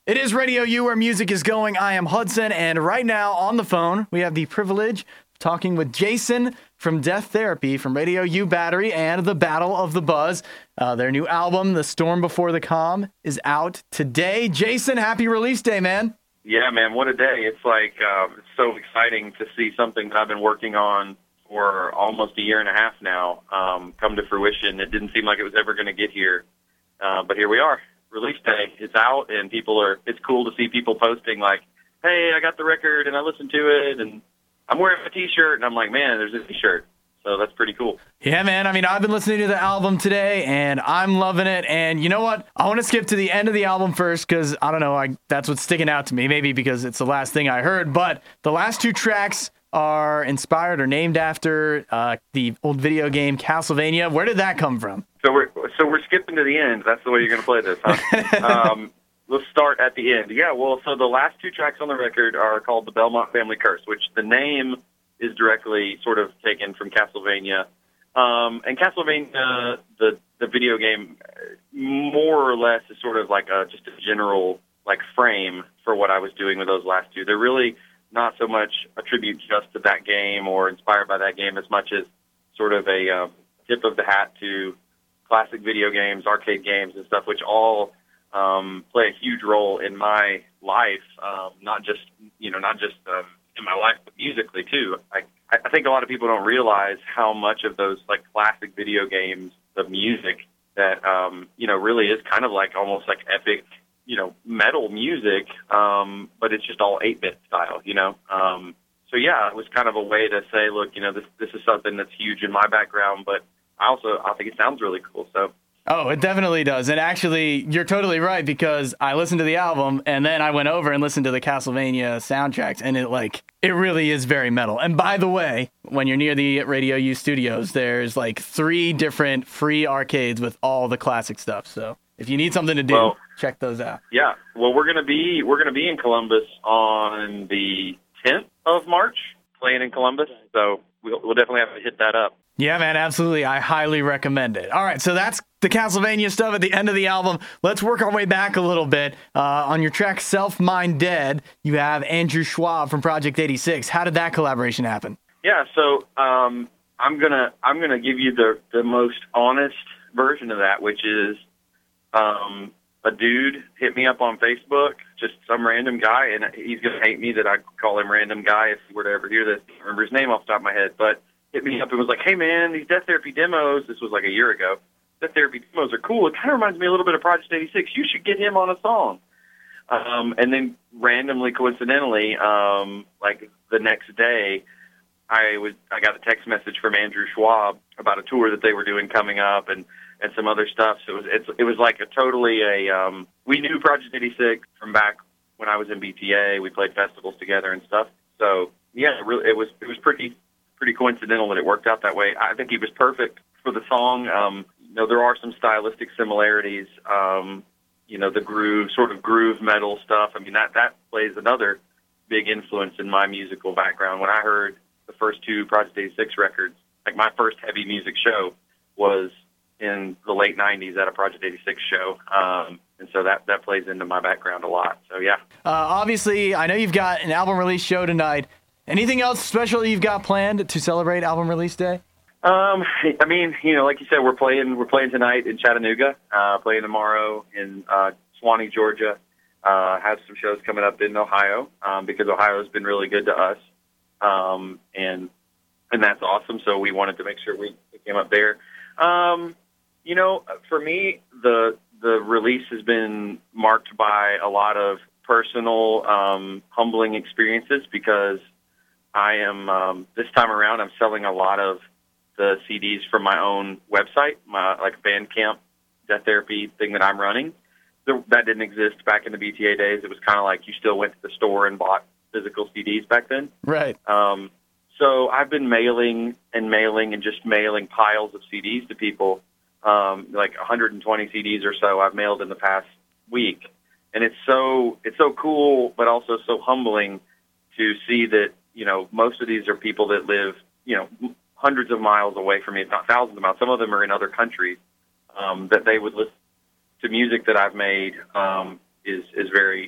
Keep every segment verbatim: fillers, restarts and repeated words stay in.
It is Radio U, where music is going. I am Hudson, and right now on the phone, we have the privilege of talking with Jason from Death Therapy from Radio U Battery and The Battle of the Buzz. Uh, their new album, The Storm Before the Calm, is out today. Jason, happy release day, man. Yeah, man, what a day. It's like, um, it's so exciting to see something that I've been working on for almost a year and a half now um, come to fruition. It didn't seem like it was ever going to get here, uh, but here we are. Release day. It's out, and people are. It's cool to see people posting like, "Hey, I got the record, and I listened to it, and I'm wearing a T-shirt," and I'm like, "Man, there's a T-shirt." So that's pretty cool. Yeah, man. I mean, I've been listening to the album today, and I'm loving it. And you know what? I want to skip to the end of the album first because, I don't know, I, that's what's sticking out to me. Maybe because it's the last thing I heard. But the last two tracks are inspired or named after uh, the old video game Castlevania. Where did that come from? So we're so we're skipping to the end. That's the way you're going to play this, huh? um, let's start at the end. Yeah, well, so the last two tracks on the record are called The Belmont Family Curse, which the name is directly sort of taken from Castlevania. Um, and Castlevania, the the video game, more or less is sort of like a, just a general like frame for what I was doing with those last two. They're really not so much a tribute just to that game or inspired by that game as much as sort of a um, tip of the hat to classic video games, arcade games and stuff, which all um, play a huge role in my life, um, not just, you know, not just um, in my life, but musically too. I, I think a lot of people don't realize how much of those like classic video games, the music that, um, you know, really is kind of like almost like epic, you know, metal music, um, but it's just all eight-bit style, you know? Um, so yeah, it was kind of a way to say, look, you know, this, this is something that's huge in my background, but I also, I think it sounds really cool. So. Oh, it definitely does. And actually, you're totally right, because I listened to the album and then I went over and listened to the Castlevania soundtracks, and it like, it really is very metal. And by the way, when you're near the Radio U studios, there's like three different free arcades with all the classic stuff. So if you need something to do, well, check those out. Yeah. Well, we're going to be, we're going to be in Columbus on the tenth of March, playing in Columbus. So we'll, we'll definitely have to hit that up. Yeah, man, absolutely. I highly recommend it. All right, so that's the Castlevania stuff at the end of the album. Let's work our way back a little bit. Uh, on your track Self Mind Dead, you have Andrew Schwab from Project eighty-six. How did that collaboration happen? Yeah, so um, I'm gonna I'm gonna give you the the most honest version of that, which is um, a dude hit me up on Facebook, just some random guy, and he's gonna hate me that I call him random guy if he were to ever hear this. I don't remember his name off the top of my head, but hit me up and was like, "Hey man, these Death Therapy demos," this was like a year ago, "Death Therapy demos are cool. It kind of reminds me a little bit of Project eighty-six. You should get him on a song." Um, and then randomly, coincidentally, um, like the next day, I was I got a text message from Andrew Schwab about a tour that they were doing coming up and, and some other stuff. So it was it's, it was like a totally a um, we knew Project eighty-six from back when I was in B T A. We played festivals together and stuff. So yeah, it, really, it was it was pretty. pretty coincidental that it worked out that way. I think he was perfect for the song. Um, you know, there are some stylistic similarities. Um, you know, the groove, sort of groove metal stuff. I mean, that, that plays another big influence in my musical background. When I heard the first two Project eighty-six records, like my first heavy music show was in the late nineties at a Project eighty-six show. Um, and so that, that plays into my background a lot. So, yeah. Uh, obviously, I know you've got an album release show tonight. Anything else special you've got planned to celebrate album release day? Um, I mean, you know, like you said, we're playing we're playing tonight in Chattanooga, uh, playing tomorrow in uh, Swanee, Georgia. Uh, have some shows coming up in Ohio um, because Ohio has been really good to us, um, and and that's awesome. So we wanted to make sure we, we came up there. Um, you know, for me, the the release has been marked by a lot of personal, um, humbling experiences because I am, um, this time around, I'm selling a lot of the C Ds from my own website, my like Bandcamp Death Therapy thing that I'm running. The, that didn't exist back in the B T A days. It was kind of like you still went to the store and bought physical C Ds back then. Right. Um, so I've been mailing and mailing and just mailing piles of C Ds to people, um, like one hundred twenty C Ds or so I've mailed in the past week. And it's so, it's so cool, but also so humbling to see that, you know, most of these are people that live, you know, hundreds of miles away from me, if not thousands of miles. Some of them are in other countries, um, that they would listen to music that I've made, um, is, is very awesome.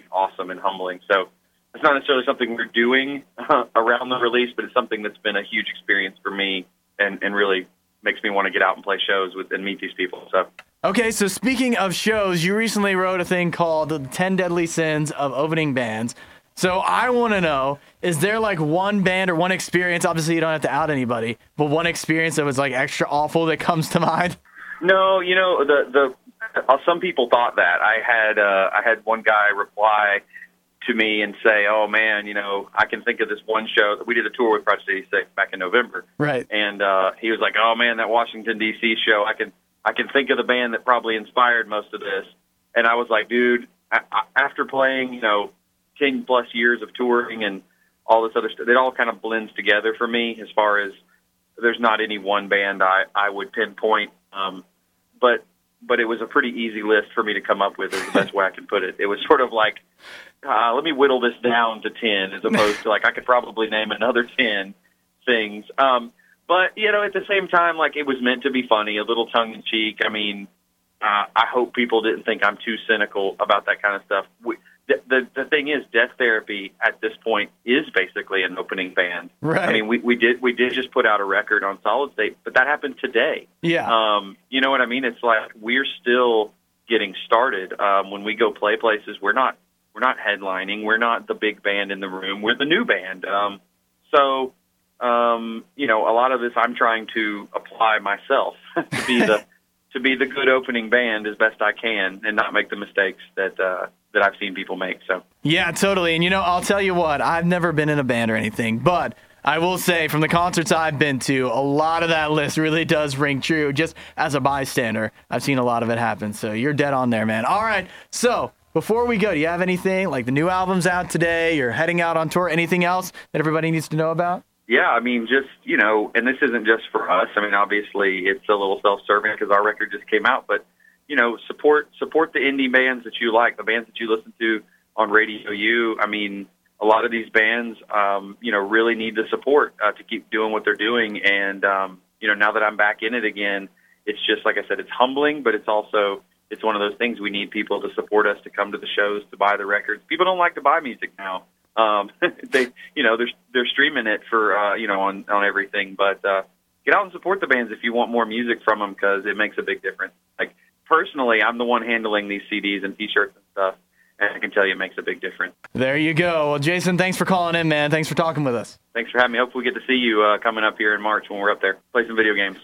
awesome and humbling. So it's not necessarily something we're doing uh, around the release, but it's something that's been a huge experience for me and, and really makes me want to get out and play shows with and meet these people. So. Okay, so speaking of shows, you recently wrote a thing called The ten Deadly Sins of Opening Bands. So I want to know, is there like one band or one experience, obviously you don't have to out anybody, but one experience that was like extra awful that comes to mind? No, you know, the the uh, some people thought that. I had uh, I had one guy reply to me and say, "Oh man, you know, I can think of this one show that we did a tour with Project eighty-six back in November." Right. And uh, he was like, "Oh man, that Washington D C show, I can I can think of the band that probably inspired most of this." And I was like, "Dude, I, I, after playing, you know, ten plus years of touring and all this other stuff, it all kind of blends together for me as far as there's not any one band I, I would pinpoint. Um, but, but it was a pretty easy list for me to come up with is the best way I can put it. It was sort of like, uh, let me whittle this down to ten as opposed to like, I could probably name another ten things. Um, but you know, at the same time, like it was meant to be funny, a little tongue in cheek. I mean, uh, I hope people didn't think I'm too cynical about that kind of stuff. We, The, the the thing is, Death Therapy at this point is basically an opening band. Right. I mean, we, we did we did just put out a record on Solid State, but that happened today. Yeah. Um, you know what I mean? It's like we're still getting started. Um, when we go play places, we're not we're not headlining. We're not the big band in the room. We're the new band. Um, so, um, you know, a lot of this I'm trying to apply myself to be the to be the good opening band as best I can and not make the mistakes that. Uh, that I've seen people make. So yeah, totally. And you know, I'll tell you what, I've never been in a band or anything, but I will say from the concerts I've been to, a lot of that list really does ring true. Just as a bystander, I've seen a lot of it happen. So you're dead on there, man. All right. So before we go, do you have anything like the new album's out today? You're heading out on tour. Anything else that everybody needs to know about? Yeah, I mean, just, you know, and this isn't just for us. I mean, obviously it's a little self-serving because our record just came out, but you know, support support the indie bands that you like, the bands that you listen to on Radio U. I mean, a lot of these bands, um, you know, really need the support uh, to keep doing what they're doing. And, um, you know, now that I'm back in it again, it's just, like I said, it's humbling, but it's also, it's one of those things we need people to support us, to come to the shows, to buy the records. People don't like to buy music now. Um, they, you know, they're, they're streaming it for, uh, you know, on, on everything. But uh, get out and support the bands if you want more music from them because it makes a big difference. Like, personally, I'm the one handling these C Ds and T-shirts and stuff, and I can tell you it makes a big difference. There you go. Well, Jason, thanks for calling in, man. Thanks for talking with us. Thanks for having me. Hopefully we get to see you uh, coming up here in March when we're up there. Play some video games.